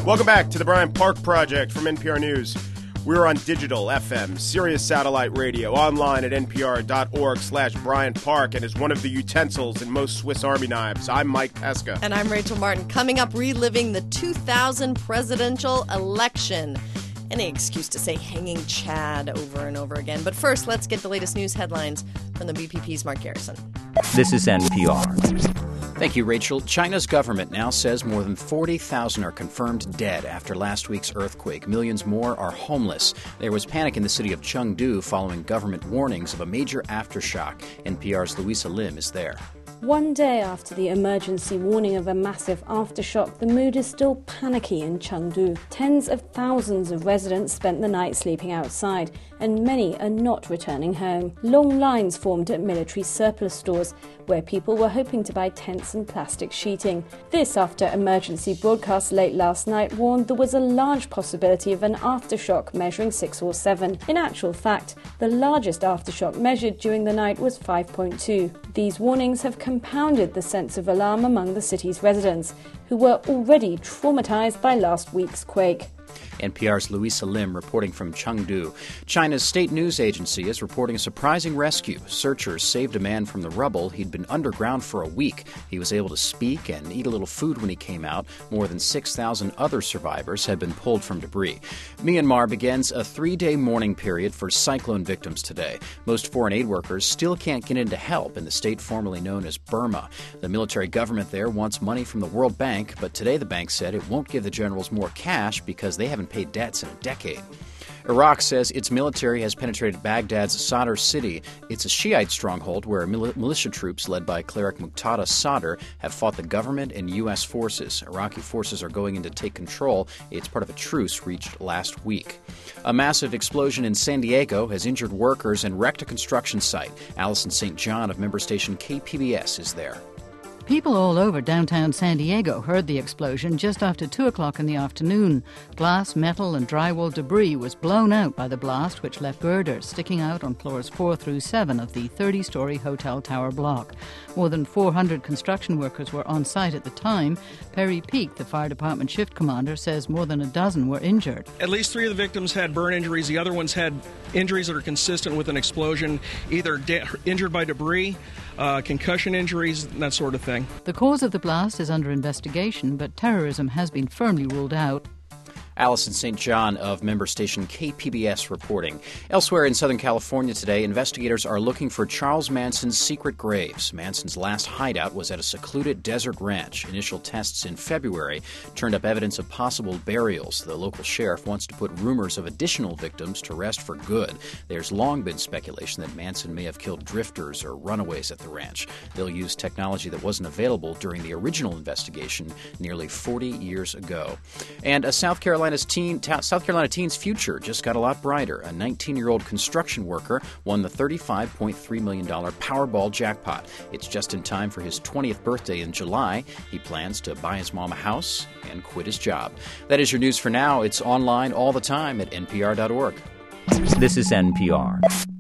Welcome back to the Bryant Park Project from NPR News. We're on digital, FM, Sirius Satellite Radio, online at npr.org/Bryant Park, and as one of the utensils in most Swiss Army knives, I'm Mike Pesca. And I'm Rachel Martin. Coming up, reliving the 2000 presidential election. Any excuse to say hanging Chad over and over again. But first, let's get the latest news headlines from the BPP's Mark Garrison. This is NPR. Thank you, Rachel. China's government now says more than 40,000 are confirmed dead after last week's earthquake. Millions more are homeless. There was panic in the city of Chengdu following government warnings of a major aftershock. NPR's Louisa Lim is there. One day after the emergency warning of a massive aftershock, the mood is still panicky in Chengdu. Tens of thousands of residents spent the night sleeping outside, and many are not returning home. Long lines formed at military surplus stores, where people were hoping to buy tents and plastic sheeting. This after emergency broadcasts late last night warned there was a large possibility of an aftershock measuring 6 or 7. In actual fact, the largest aftershock measured during the night was 5.2. These warnings have compounded the sense of alarm among the city's residents, who were already traumatized by last week's quake. NPR's Louisa Lim reporting from Chengdu. China's state news agency is reporting a surprising rescue. Searchers saved a man from the rubble. He'd been underground for a week. He was able to speak and eat a little food when he came out. More than 6,000 other survivors had been pulled from debris. Myanmar begins a 3-day mourning period for cyclone victims today. Most foreign aid workers still can't get in to help in the state formerly known as Burma. The military government there wants money from the World Bank, but today the bank said it won't give the generals more cash because they haven't paid debts in a decade. Iraq says its military has penetrated Baghdad's Sadr city. It's a Shiite stronghold where militia troops led by cleric Muqtada Sadr have fought the government and U.S. forces. Iraqi forces are going in to take control. It's part of a truce reached last week. A massive explosion in San Diego has injured workers and wrecked a construction site. Allison St. John of member station KPBS is there. People all over downtown San Diego heard the explosion just after 2 o'clock in the afternoon. Glass, metal and drywall debris was blown out by the blast, which left girders sticking out on floors 4 through 7 of the 30-story hotel tower block. More than 400 construction workers were on site at the time. Perry Peak, the fire department shift commander, says more than a dozen were injured. At least 3 of the victims had burn injuries. The other ones had injuries that are consistent with an explosion, either injured by debris, concussion injuries, that sort of thing. The cause of the blast is under investigation, but terrorism has been firmly ruled out. Allison St. John of member station KPBS reporting. Elsewhere in Southern California today, investigators are looking for Charles Manson's secret graves. Manson's last hideout was at a secluded desert ranch. Initial tests in February turned up evidence of possible burials. The local sheriff wants to put rumors of additional victims to rest for good. There's long been speculation that Manson may have killed drifters or runaways at the ranch. They'll use technology that wasn't available during the original investigation nearly 40 years ago. And a South Carolina teen's future just got a lot brighter. A 19-year-old construction worker won the $35.3 million Powerball jackpot. It's just in time for his 20th birthday in July. He plans to buy his mom a house and quit his job. That is your news for now. It's online all the time at npr.org. This is NPR.